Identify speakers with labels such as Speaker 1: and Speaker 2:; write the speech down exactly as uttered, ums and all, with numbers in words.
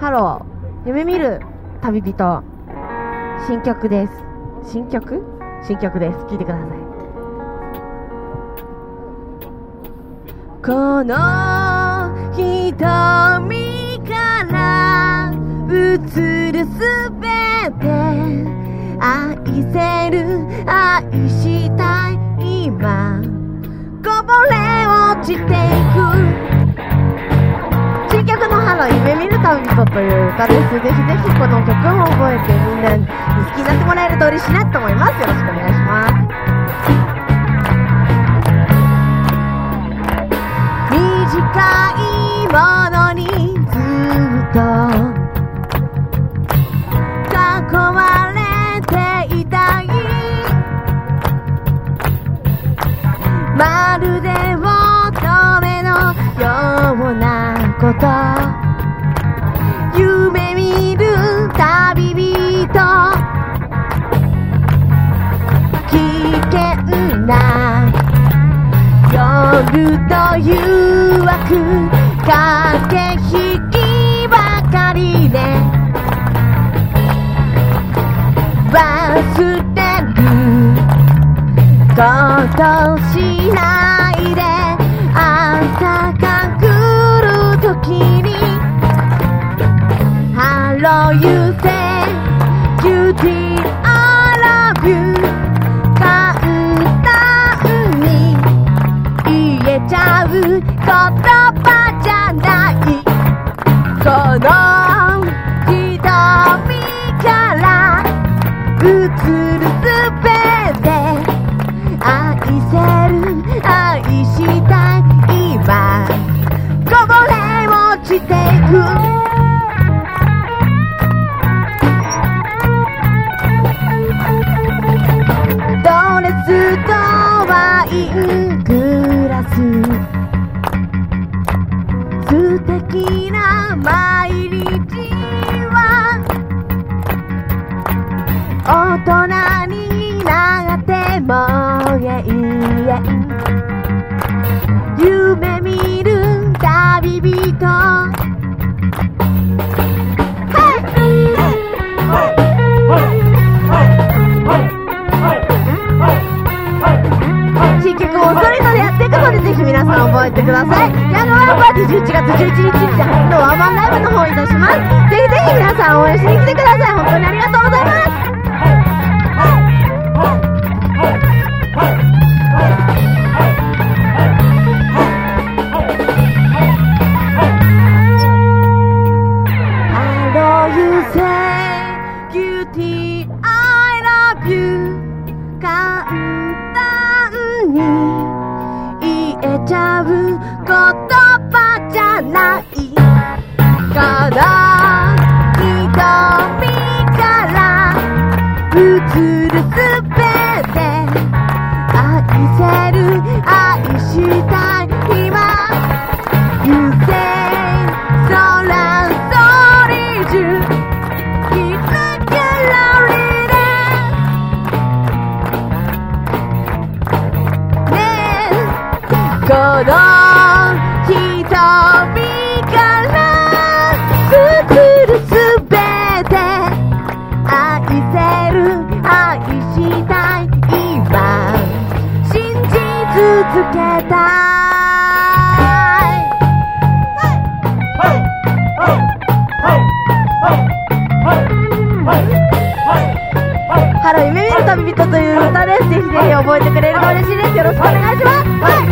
Speaker 1: ハロー、夢見る旅人、新曲です。新曲新曲です。聴いてください。この瞳から映るすべて、愛せる、愛したい今、こぼれ落ちていく。新曲のハロー、夢見る旅人という歌です。ぜひぜひこの曲も覚えてみんなに好きになってもらえると嬉しいなと思います。よろしくお願いします。短いものにずっと囲まれていたい、まるで乙女のようなこと、夢見る旅人、危険な夜と誘惑、駆け引きばかりで忘れることしないで、朝が来るときに Hello you say Cutie I love you 簡単に言えちゃう言葉じゃない、この瞳から映るすべて、愛せる、愛したい今、こぼれ落ちていく。ドレスとワイングラス、素敵な毎日は大人になっても永遠、夢見る旅人、新曲をそれぞれやっていくので、ぜひ皆さん覚えてください。ヤングワンパーティーじゅういちがつじゅういちにちに初のワンマンライブの方いたします。ぜひぜひ皆さん応援しに来てください。本当にありがとうございます。ちゃう言葉じゃない、この瞳から映るすべて、愛せる、愛したい今、You say so loud so did you keep looking lonely then この瞳から映るすべて、愛せる、愛したい今、信じ続けたい。ハロー夢見る旅人という歌です。ぜひぜひ覚えてくれると嬉しいです。よろしくお願いします。